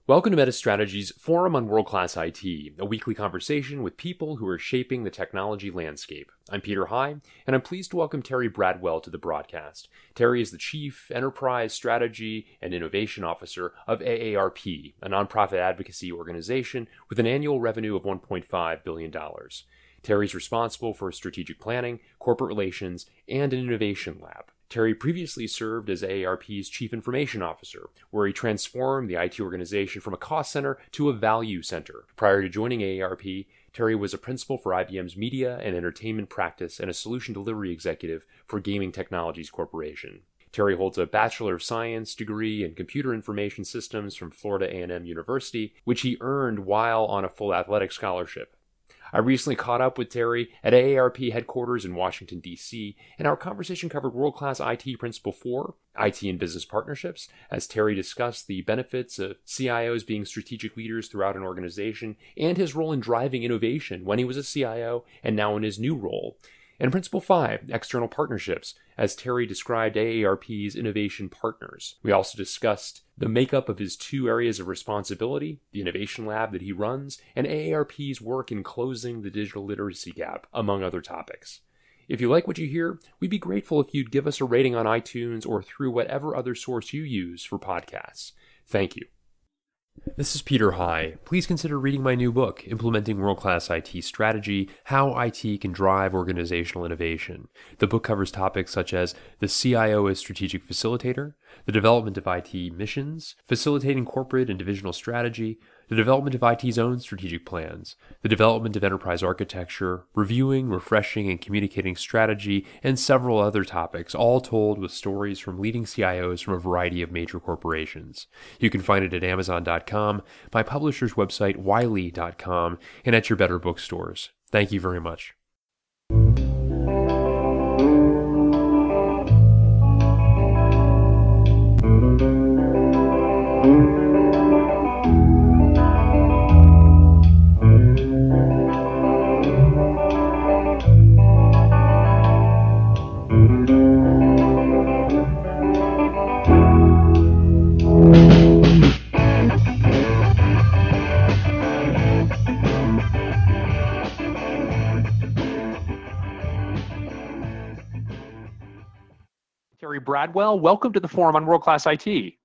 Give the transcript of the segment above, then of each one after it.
Welcome to MetaStrategy's Forum on World-Class IT, a weekly conversation with people who are shaping the technology landscape. I'm Peter High, and I'm pleased to welcome Terry Bradwell to the broadcast. Terry is the Chief Enterprise Strategy and Innovation Officer of AARP, a nonprofit advocacy organization with an annual revenue of $1.5 billion. Terry's responsible for strategic planning, corporate relations, and an innovation lab. Terry previously served as AARP's Chief Information Officer, where he transformed the IT organization from a cost center to a value center. Prior to joining AARP, Terry was a principal for IBM's Media and Entertainment practice and a solution delivery executive for Gaming Technologies Corporation. Terry holds a Bachelor of Science degree in Computer Information Systems from Florida A&M University, which he earned while on a full athletic scholarship. I recently caught up with Terry at AARP headquarters in Washington, D.C., and our conversation covered World-Class IT Principle 4, IT and Business Partnerships, as Terry discussed the benefits of CIOs being strategic leaders throughout an organization, and his role in driving innovation when he was a CIO and now in his new role. And Principle 5, External Partnerships, as Terry described AARP's innovation partners. We also discussed the makeup of his two areas of responsibility, the innovation lab that he runs, and AARP's work in closing the digital literacy gap, among other topics. If you like what you hear, we'd be grateful if you'd give us a rating on iTunes or through whatever other source you use for podcasts. Thank you. This is Peter High. Please consider reading my new book, Implementing World-Class IT Strategy, How IT Can Drive Organizational Innovation. The book covers topics such as the CIO as strategic facilitator, the development of IT missions, facilitating corporate and divisional strategy, the development of IT's own strategic plans, the development of enterprise architecture, reviewing, refreshing, and communicating strategy, and several other topics, all told with stories from leading CIOs from a variety of major corporations. You can find it at Amazon.com, my publisher's website, Wiley.com, and at your better bookstores. Thank you very much. Terry Bradwell, welcome to the Forum on World-Class IT.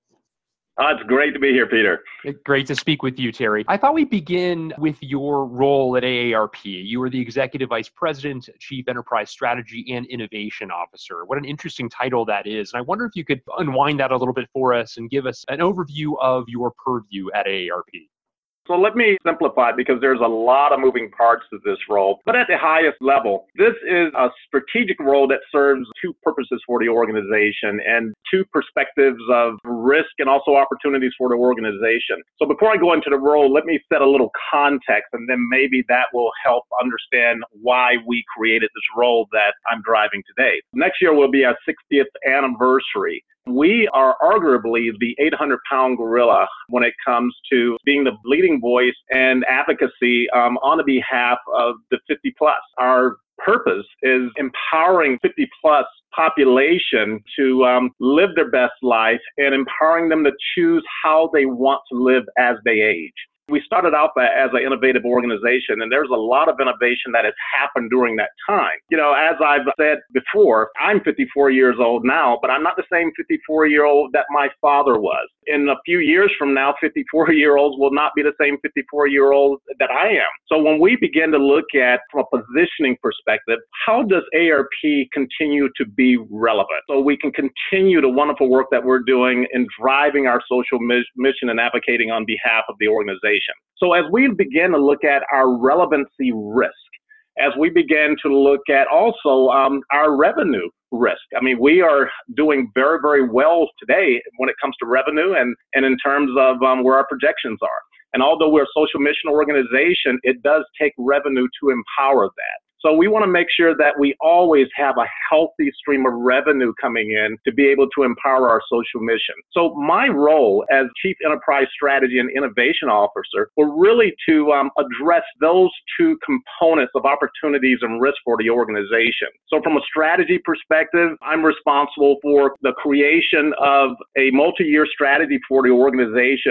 It's great to be here, Peter. Great to speak with you, Terry. I thought we'd begin with your role at AARP. You were the Executive Vice President, Chief Enterprise Strategy and Innovation Officer. What an interesting title that is. And I wonder if you could unwind that a little bit for us and give us an overview of your purview at AARP. So let me simplify because there's a lot of moving parts to this role. But at the highest level, this is a strategic role that serves two purposes for the organization and two perspectives of risk and also opportunities for the organization. So before I go into the role, let me set a little context, and then maybe that will help understand why we created this role that I'm driving today. Next year will be our 60th anniversary. We are arguably the 800-pound gorilla when it comes to being the leading voice and advocacy on the behalf of the 50-plus. Our purpose is empowering 50-plus population to live their best life and empowering them to choose how they want to live as they age. We started out as an innovative organization, and there's a lot of innovation that has happened during that time. You know, as I've said before, I'm 54 years old now, but I'm not the same 54-year-old that my father was. In a few years from now, 54-year-olds will not be the same 54-year-old that I am. So when we begin to look at, from a positioning perspective, how does AARP continue to be relevant so we can continue the wonderful work that we're doing in driving our social mission and advocating on behalf of the organization? So as we begin to look at our relevancy risk, as we begin to look at also our revenue risk. I mean, we are doing very, very well today when it comes to revenue and in terms of where our projections are. And although we're a social mission organization, it does take revenue to empower that. So we want to make sure that we always have a healthy stream of revenue coming in to be able to empower our social mission. So my role as Chief Enterprise Strategy and Innovation Officer will really to address those two components of opportunities and risk for the organization. So from a strategy perspective, I'm responsible for the creation of a multi-year strategy for the organization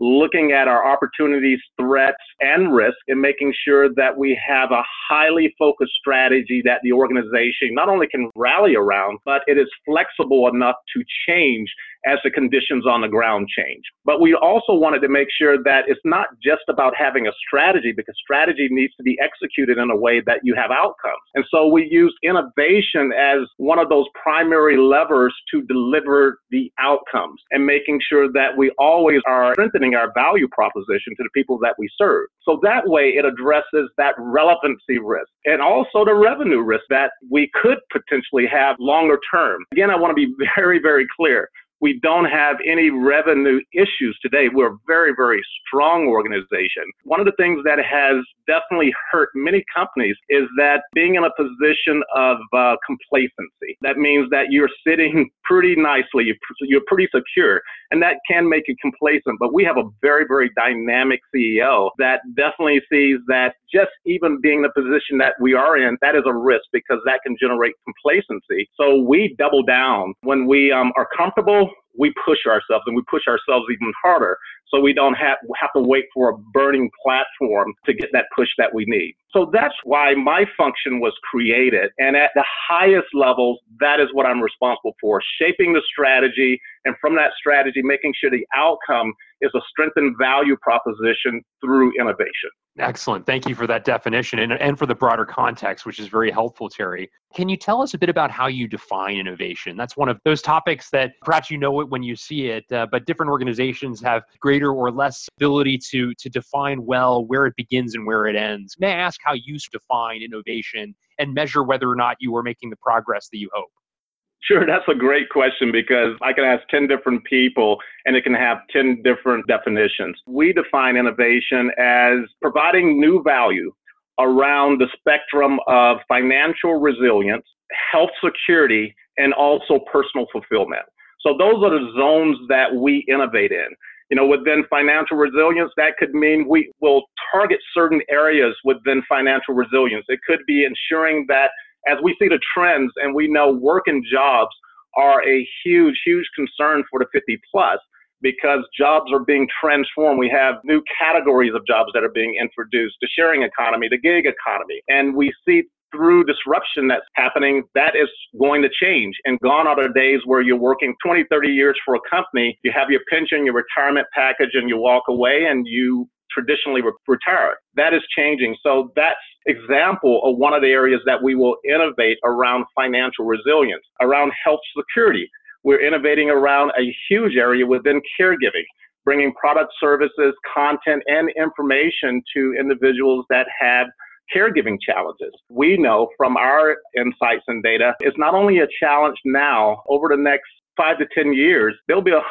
looking at our opportunities, threats, and risk, and making sure that we have a highly focused strategy that the organization not only can rally around, but it is flexible enough to change as the conditions on the ground change. But we also wanted to make sure that it's not just about having a strategy, because strategy needs to be executed in a way that you have outcomes. And so we used innovation as one of those primary levers to deliver the outcomes and making sure that we always are strengthening our value proposition to the people that we serve. So that way it addresses that relevancy risk and also the revenue risk that we could potentially have longer term. Again, I want to be very, very clear. We don't have any revenue issues today. We're a very, very strong organization. One of the things that has definitely hurt many companies is that being in a position of complacency. That means that you're sitting pretty nicely, you're pretty secure, and that can make you complacent. But we have a very, very dynamic CEO that definitely sees that just even being in the position that we are in, that is a risk because that can generate complacency. So we double down. When we are comfortable, we push ourselves, and we push ourselves even harder, so we don't have to wait for a burning platform to get that push that we need. So that's why my function was created. And at the highest levels, that is what I'm responsible for, shaping the strategy, and from that strategy, making sure the outcome is a strengthened value proposition through innovation. Excellent. Thank you for that definition and for the broader context, which is very helpful, Terry. Can you tell us a bit about how you define innovation? That's one of those topics that perhaps you know it when you see it, but different organizations have greater or less ability to define well where it begins and where it ends. May I ask how you define innovation and measure whether or not you are making the progress that you hope? Sure, that's a great question because I can ask 10 different people and it can have 10 different definitions. We define innovation as providing new value around the spectrum of financial resilience, health security, and also personal fulfillment. So those are the zones that we innovate in. You know, within financial resilience, that could mean we will target certain areas within financial resilience. It could be ensuring that as we see the trends and we know work and jobs are a huge, huge concern for the 50 plus because jobs are being transformed. We have new categories of jobs that are being introduced, the sharing economy, the gig economy. And we see through disruption that's happening, that is going to change. And gone are the days where you're working 20, 30 years for a company, you have your pension, your retirement package, and you walk away and you traditionally retire. That is changing. So that's example of one of the areas that we will innovate around financial resilience, around health security. We're innovating around a huge area within caregiving, bringing product, services, content, and information to individuals that have caregiving challenges. We know from our insights and data, it's not only a challenge now. Over the next 5 to 10 years, there'll be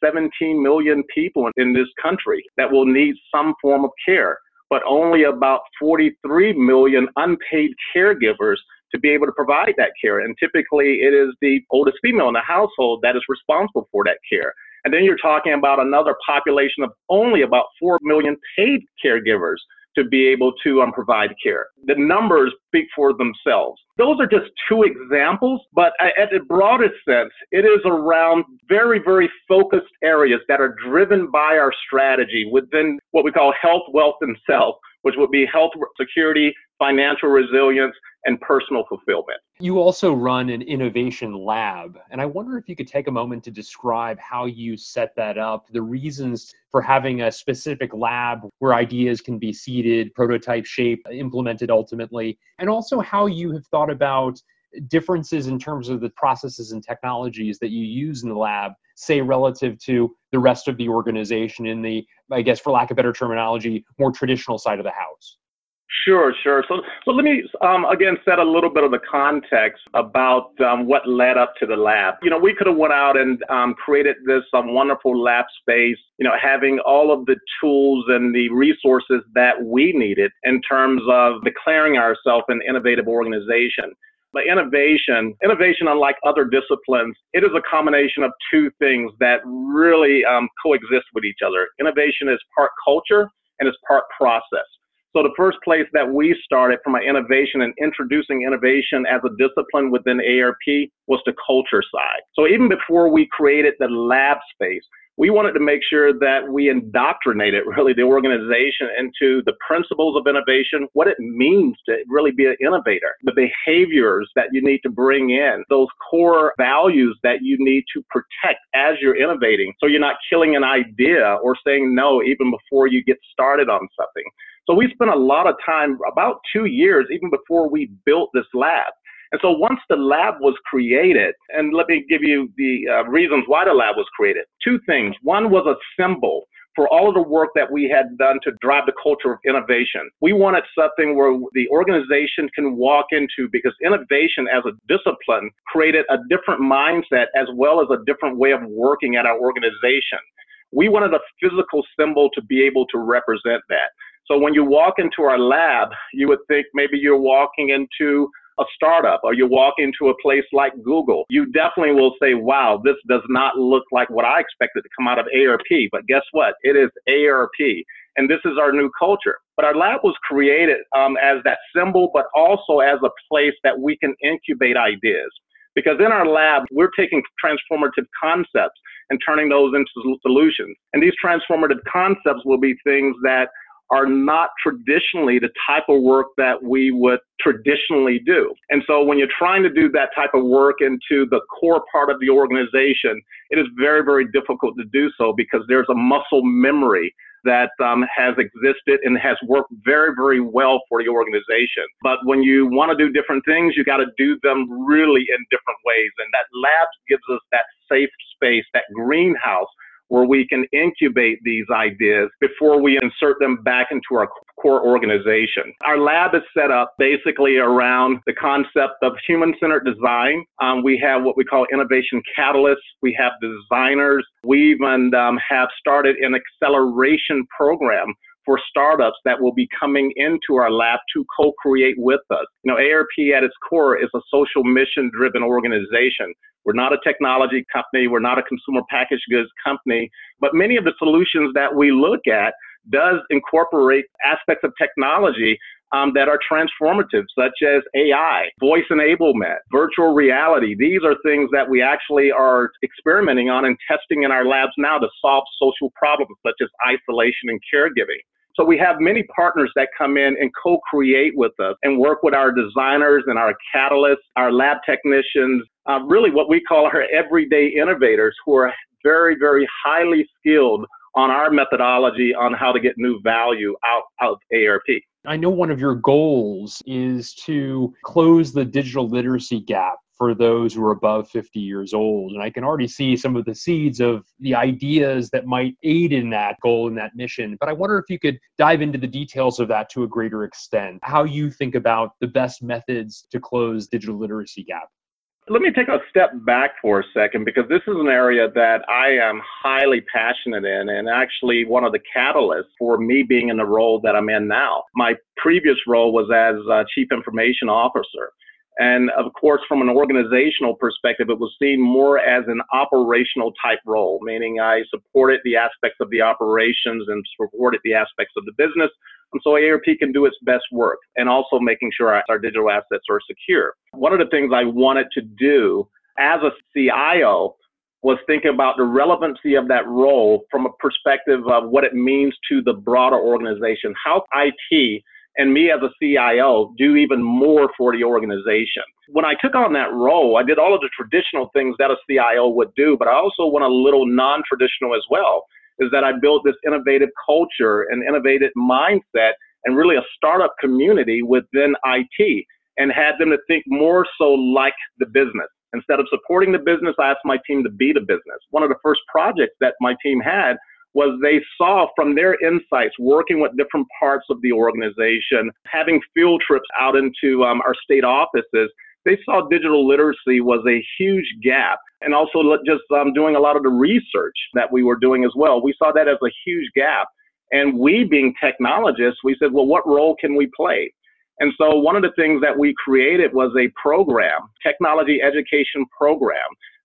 117 million people in this country that will need some form of care, but only about 43 million unpaid caregivers to be able to provide that care. And typically it is the oldest female in the household that is responsible for that care. And then you're talking about another population of only about 4 million paid caregivers to be able to provide care. The numbers speak for themselves. Those are just two examples, but at the broadest sense, it is around very, very focused areas that are driven by our strategy within what we call health, wealth, and self, which would be health security, financial resilience, and personal fulfillment. You also run an innovation lab, and I wonder if you could take a moment to describe how you set that up, the reasons for having a specific lab where ideas can be seeded, prototype shaped, implemented ultimately, and also how you have thought about differences in terms of the processes and technologies that you use in the lab, say relative to the rest of the organization in the, I guess for lack of better terminology, more traditional side of the house. Sure. So let me, again, set a little bit of the context about what led up to the lab. You know, we could have went out and created this wonderful lab space, you know, having all of the tools and the resources that we needed in terms of declaring ourselves an innovative organization. But innovation, unlike other disciplines, it is a combination of two things that really coexist with each other. Innovation is part culture and it's part process. So the first place that we started from an innovation and introducing innovation as a discipline within AARP was the culture side. So even before we created the lab space, We wanted to make sure that we indoctrinated really the organization into the principles of innovation, what it means to really be an innovator, the behaviors that you need to bring in, those core values that you need to protect as you're innovating, so you're not killing an idea or saying no even before you get started on something. So we spent a lot of time, about 2 years, even before we built this lab. And so once the lab was created, and let me give you the reasons why the lab was created. Two things. One was a symbol for all of the work that we had done to drive the culture of innovation. We wanted something where the organization can walk into, because innovation as a discipline created a different mindset as well as a different way of working at our organization. We wanted a physical symbol to be able to represent that. So when you walk into our lab, you would think maybe you're walking into a startup, or you walk into a place like Google. You definitely will say, wow, this does not look like what I expected to come out of AARP. But guess what? It is AARP. And this is our new culture. But our lab was created as that symbol, but also as a place that we can incubate ideas. Because in our lab, we're taking transformative concepts and turning those into solutions. And these transformative concepts will be things that are not traditionally the type of work that we would traditionally do. And so when you're trying to do that type of work into the core part of the organization, it is very, very difficult to do so, because there's a muscle memory that has existed and has worked very, very well for the organization. But when you want to do different things, you got to do them really in different ways. And that lab gives us that safe space, that greenhouse, where we can incubate these ideas before we insert them back into our core organization. Our lab is set up basically around the concept of human-centered design. We have what we call innovation catalysts. We have designers. We even have started an acceleration program for startups that will be coming into our lab to co-create with us. You know, AARP at its core is a social mission-driven organization. We're not a technology company. We're not a consumer packaged goods company. But many of the solutions that we look at does incorporate aspects of technology that are transformative, such as AI, voice enablement, virtual reality. These are things that we actually are experimenting on and testing in our labs now to solve social problems such as isolation and caregiving. So we have many partners that come in and co-create with us and work with our designers and our catalysts, our lab technicians, really what we call our everyday innovators, who are very, very highly skilled on our methodology on how to get new value out of AARP. I know one of your goals is to close the digital literacy gap for those who are above 50 years old. And I can already see some of the seeds of the ideas that might aid in that goal and that mission. But I wonder if you could dive into the details of that to a greater extent, how you think about the best methods to close digital literacy gap. Let me take a step back for a second, because this is an area that I am highly passionate in, and actually one of the catalysts for me being in the role that I'm in now. My previous role was as Chief Information Officer. And of course, from an organizational perspective, it was seen more as an operational type role, meaning I supported the aspects of the operations and supported the aspects of the business. And so AARP can do its best work, and also making sure our digital assets are secure. One of the things I wanted to do as a CIO was think about the relevancy of that role from a perspective of what it means to the broader organization, how IT and me as a CIO do even more for the organization. When I took on that role, I did all of the traditional things that a CIO would do, but I also went a little non-traditional as well, is that I built this innovative culture and innovative mindset and really a startup community within IT, and had them to think more so like the business. Instead of supporting the business, I asked my team to be the business. One of the first projects that my team had was they saw from their insights, working with different parts of the organization, having field trips out into our state offices, they saw digital literacy was a huge gap. And also just doing a lot of the research that we were doing as well. We saw that as a huge gap. And we, being technologists, we said, well, what role can we play? And so one of the things that we created was a program, technology education program,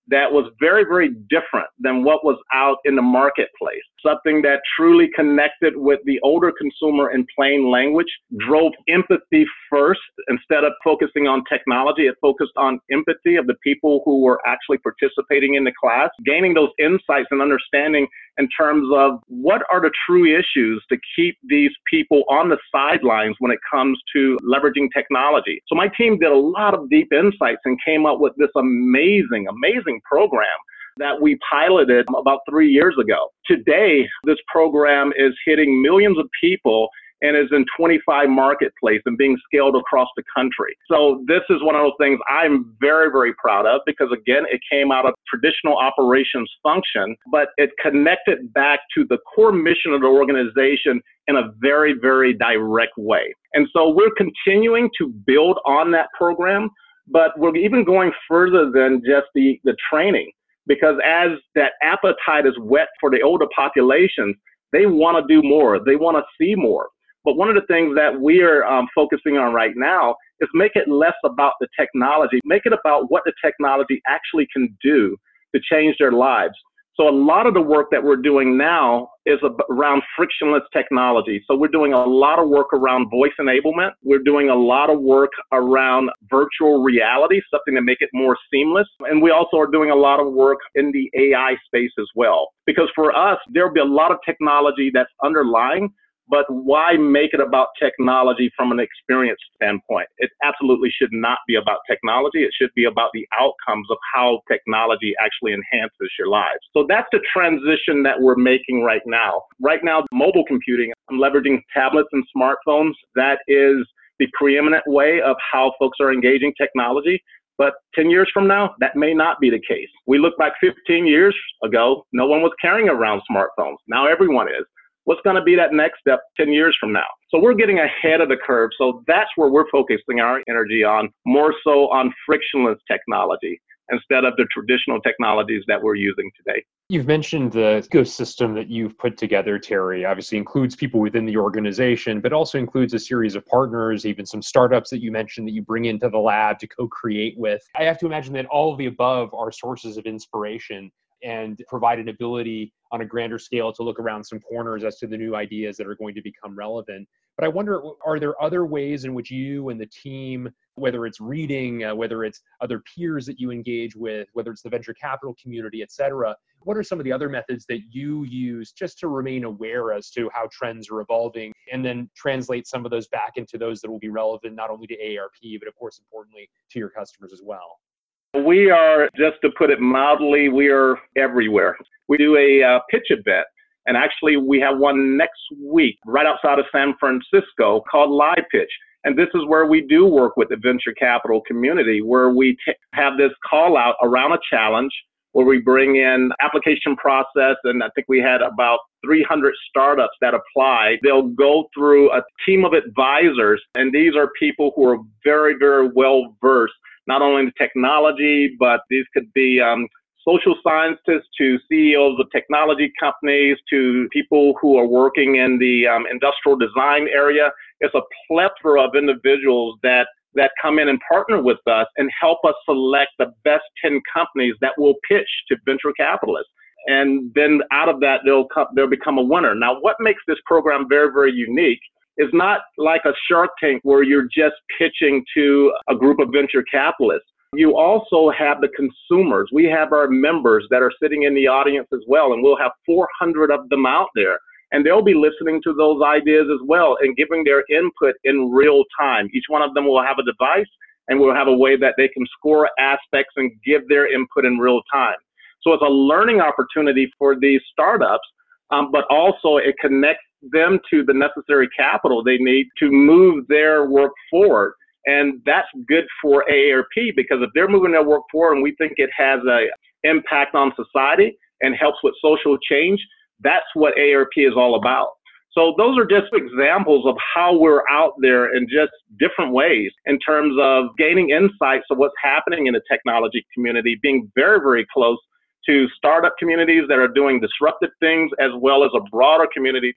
that was very, very different than what was out in the marketplace. Something that truly connected with the older consumer in plain language, drove empathy first. Instead of focusing on technology, it focused on empathy of the people who were actually participating in the class, gaining those insights and understanding in terms of what are the true issues to keep these people on the sidelines when it comes to leveraging technology. So my team did a lot of deep insights and came up with this amazing program that we piloted about 3 years ago. Today, this program is hitting millions of people and is in 25 marketplaces and being scaled across the country. So this is one of those things I'm very, very proud of because, again, it came out of traditional operations function, but it connected back to the core mission of the organization in a very, very direct way. And so we're continuing to build on that program, but we're even going further than just the training, because as that appetite is whet for the older populations, they want to do more. They want to see more. But one of the things that we are focusing on right now is make it less about the technology, make it about what the technology actually can do to change their lives. So a lot of the work that we're doing now is around frictionless technology. So we're doing a lot of work around voice enablement. We're doing a lot of work around virtual reality, something to make it more seamless. And we also are doing a lot of work in the AI space as well. Because for us, there'll be a lot of technology that's underlying, but why make it about technology from an experience standpoint? It absolutely should not be about technology. It should be about the outcomes of how technology actually enhances your lives. So that's the transition that we're making right now. Right now, mobile computing, I'm leveraging tablets and smartphones. That is the preeminent way of how folks are engaging technology. But 10 years from now, that may not be the case. We look back 15 years ago, no one was carrying around smartphones. Now everyone is. What's going to be that next step 10 years from now? So we're getting ahead of the curve. So that's where we're focusing our energy on, more so on frictionless technology instead of the traditional technologies that we're using today. You've mentioned the ecosystem that you've put together, Terry. Obviously includes people within the organization, but also includes a series of partners, even some startups that you mentioned that you bring into the lab to co-create with. I have to imagine that all of the above are sources of inspiration and provide an ability on a grander scale to look around some corners as to the new ideas that are going to become relevant. But I wonder, are there other ways in which you and the team, whether it's reading, whether it's other peers that you engage with, whether it's the venture capital community, et cetera, what are some of the other methods that you use just to remain aware as to how trends are evolving and then translate some of those back into those that will be relevant not only to AARP, but of course, importantly, to your customers as well? We are, just to put it mildly, we are everywhere. We do a pitch event, and actually we have one next week right outside of San Francisco called Live Pitch. And this is where we do work with the venture capital community, where we have this call out around a challenge, where we bring in application process, and I think we had about 300 startups that apply. They'll go through a team of advisors, and these are people who are very, very well versed not only in technology, but these could be social scientists to CEOs of technology companies to people who are working in the industrial design area. It's a plethora of individuals that come in and partner with us and help us select the best 10 companies that will pitch to venture capitalists. And then out of that, they'll become a winner. Now, what makes this program very, very unique is not like a Shark Tank where you're just pitching to a group of venture capitalists. You also have the consumers. We have our members that are sitting in the audience as well, and we'll have 400 of them out there. And they'll be listening to those ideas as well and giving their input in real time. Each one of them will have a device, and we'll have a way that they can score aspects and give their input in real time. So it's a learning opportunity for these startups, but also it connects them to the necessary capital they need to move their work forward. And that's good for AARP, because if they're moving their work forward and we think it has an impact on society and helps with social change, that's what AARP is all about. So those are just examples of how we're out there in just different ways in terms of gaining insights of what's happening in the technology community, being very, very close to startup communities that are doing disruptive things, as well as a broader community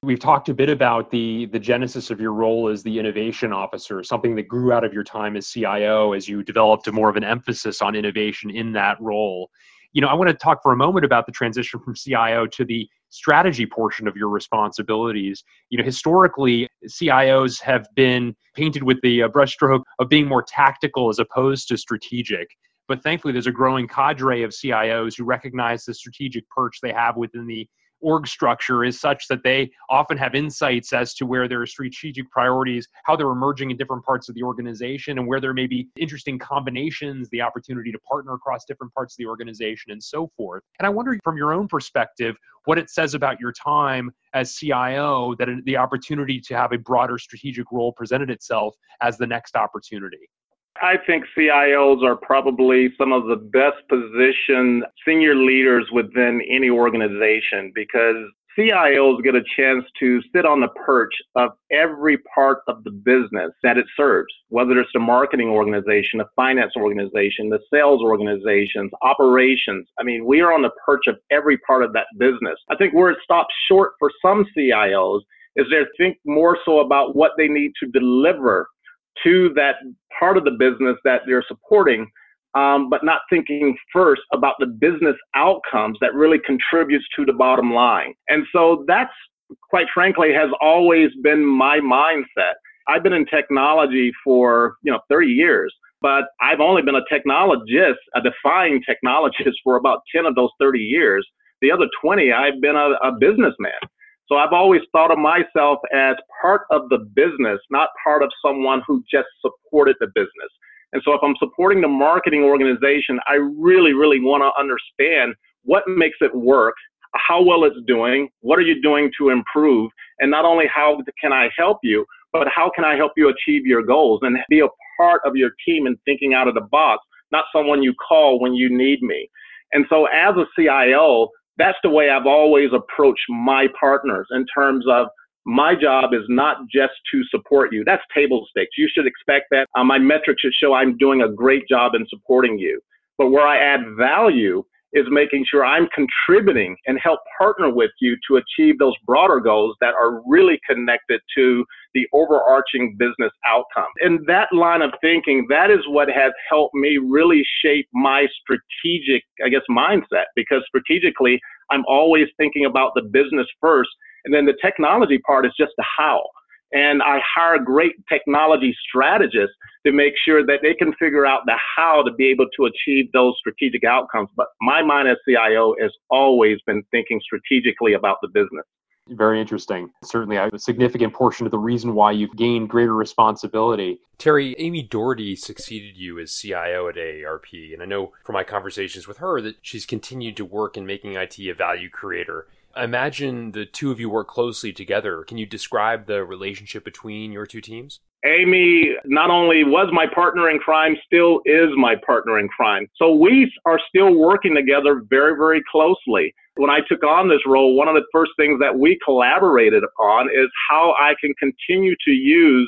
We've talked a bit about the genesis of your role as the innovation officer, something that grew out of your time as CIO as you developed more of an emphasis on innovation in that role. I want to talk for a moment about the transition from CIO to the strategy portion of your responsibilities. Historically, CIOs have been painted with the brushstroke of being more tactical as opposed to strategic. But thankfully, there's a growing cadre of CIOs who recognize the strategic perch they have within the org structure is such that they often have insights as to where there are strategic priorities, how they're emerging in different parts of the organization, and where there may be interesting combinations, the opportunity to partner across different parts of the organization, and so forth. And I wonder, from your own perspective, what it says about your time as CIO that the opportunity to have a broader strategic role presented itself as the next opportunity. I think CIOs are probably some of the best positioned senior leaders within any organization because CIOs get a chance to sit on the perch of every part of the business that it serves, whether it's the marketing organization, the finance organization, the sales organizations, operations. We are on the perch of every part of that business. I think where it stops short for some CIOs is they think more so about what they need to deliver to that part of the business that they're supporting, but not thinking first about the business outcomes that really contributes to the bottom line. And so that's, quite frankly, has always been my mindset. I've been in technology for 30 years, but I've only been a technologist, a defined technologist for about 10 of those 30 years. The other 20, I've been a businessman. So I've always thought of myself as part of the business, not part of someone who just supported the business. And so if I'm supporting the marketing organization, I really, really want to understand what makes it work, how well it's doing, what are you doing to improve, and not only how can I help you, but how can I help you achieve your goals and be a part of your team and thinking out of the box, not someone you call when you need me. And so as a CIO, that's the way I've always approached my partners in terms of my job is not just to support you. That's table stakes. You should expect that. My metrics should show I'm doing a great job in supporting you. But where I add value is making sure I'm contributing and help partner with you to achieve those broader goals that are really connected to the overarching business outcome. In that line of thinking, that is what has helped me really shape my strategic, mindset, because strategically, I'm always thinking about the business first, and then the technology part is just the how. And I hire great technology strategists to make sure that they can figure out the how to be able to achieve those strategic outcomes. But my mind as CIO has always been thinking strategically about the business. Very interesting. Certainly a significant portion of the reason why you've gained greater responsibility. Terry, Amy Doherty succeeded you as CIO at AARP, and I know from my conversations with her that she's continued to work in making IT a value creator. I imagine the two of you work closely together. Can you describe the relationship between your two teams? Amy not only was my partner in crime, still is my partner in crime. So we are still working together very, very closely. When I took on this role, one of the first things that we collaborated upon is how I can continue to use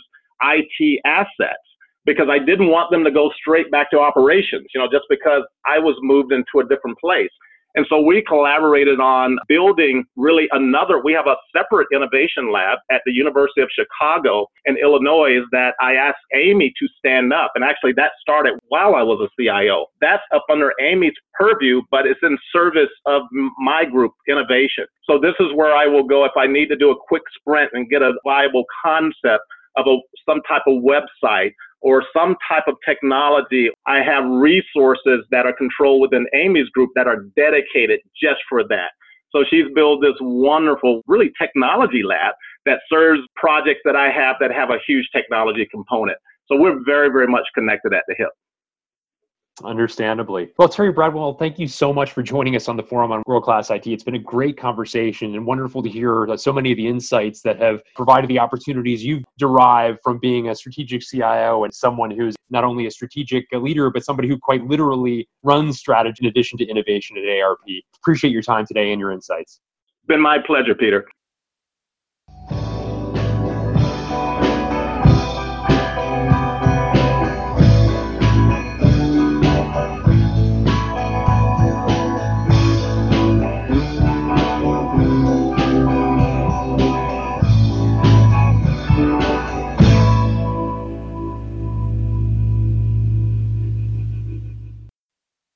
IT assets, because I didn't want them to go straight back to operations, just because I was moved into a different place. And so we collaborated on building we have a separate innovation lab at the University of Chicago in Illinois that I asked Amy to stand up. And actually that started while I was a CIO. That's up under Amy's purview, but it's in service of my group, innovation. So this is where I will go if I need to do a quick sprint and get a viable concept of some type of website or some type of technology. I have resources that are controlled within Amy's group that are dedicated just for that. So she's built this wonderful, really technology lab that serves projects that I have that have a huge technology component. So we're very, very much connected at the hip. Understandably. Well, Terry Bradwell, thank you so much for joining us on the Forum on World-Class IT. It's been a great conversation and wonderful to hear so many of the insights that have provided the opportunities you've derived from being a strategic CIO and someone who's not only a strategic leader, but somebody who quite literally runs strategy in addition to innovation at AARP. Appreciate your time today and your insights. It's been my pleasure, Peter.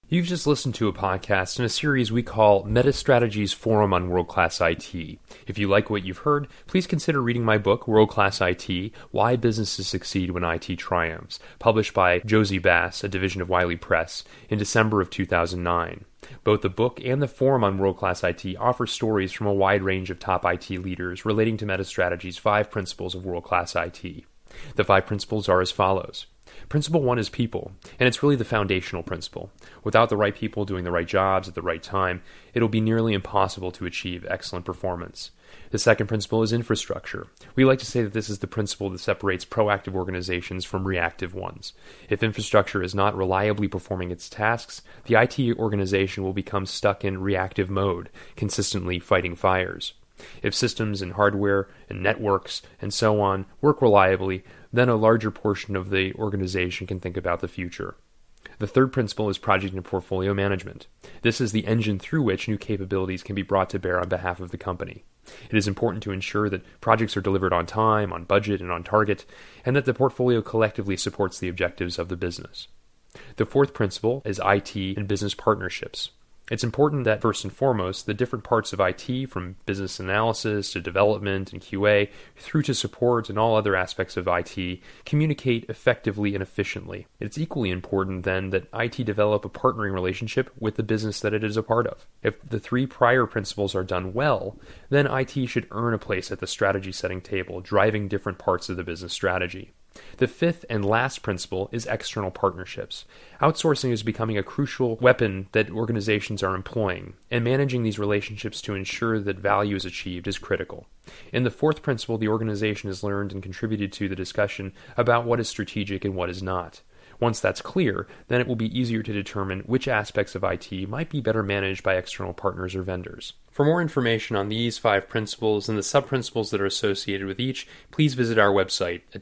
You've just listened to a podcast in a series we call MetaStrategy's Forum on World-Class IT. If you like what you've heard, please consider reading my book, World-Class IT, Why Businesses Succeed When IT Triumphs, published by Josie Bass, a division of Wiley Press, in December of 2009. Both the book and the Forum on World-Class IT offer stories from a wide range of top IT leaders relating to MetaStrategy's 5 principles of world-class IT. The 5 principles are as follows. Principle 1 is people, and it's really the foundational principle. Without the right people doing the right jobs at the right time, it'll be nearly impossible to achieve excellent performance. The second principle is infrastructure. We like to say that this is the principle that separates proactive organizations from reactive ones. If infrastructure is not reliably performing its tasks, the IT organization will become stuck in reactive mode, consistently fighting fires. If systems and hardware and networks and so on work reliably, then a larger portion of the organization can think about the future. The third principle is project and portfolio management. This is the engine through which new capabilities can be brought to bear on behalf of the company. It is important to ensure that projects are delivered on time, on budget, and on target, and that the portfolio collectively supports the objectives of the business. The fourth principle is IT and business partnerships. It's important that, first and foremost, the different parts of IT, from business analysis to development and QA, through to support and all other aspects of IT, communicate effectively and efficiently. It's equally important, then, that IT develop a partnering relationship with the business that it is a part of. If the 3 prior principles are done well, then IT should earn a place at the strategy-setting table, driving different parts of the business strategy. The fifth and last principle is external partnerships. Outsourcing is becoming a crucial weapon that organizations are employing, and managing these relationships to ensure that value is achieved is critical. In the fourth principle, the organization has learned and contributed to the discussion about what is strategic and what is not. Once that's clear, then it will be easier to determine which aspects of IT might be better managed by external partners or vendors. For more information on these 5 principles and the sub-principles that are associated with each, please visit our website at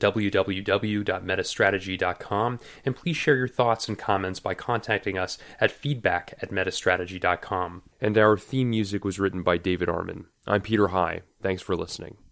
www.metastrategy.com, and please share your thoughts and comments by contacting us at feedback@metastrategy.com. And our theme music was written by David Arman. I'm Peter High. Thanks for listening.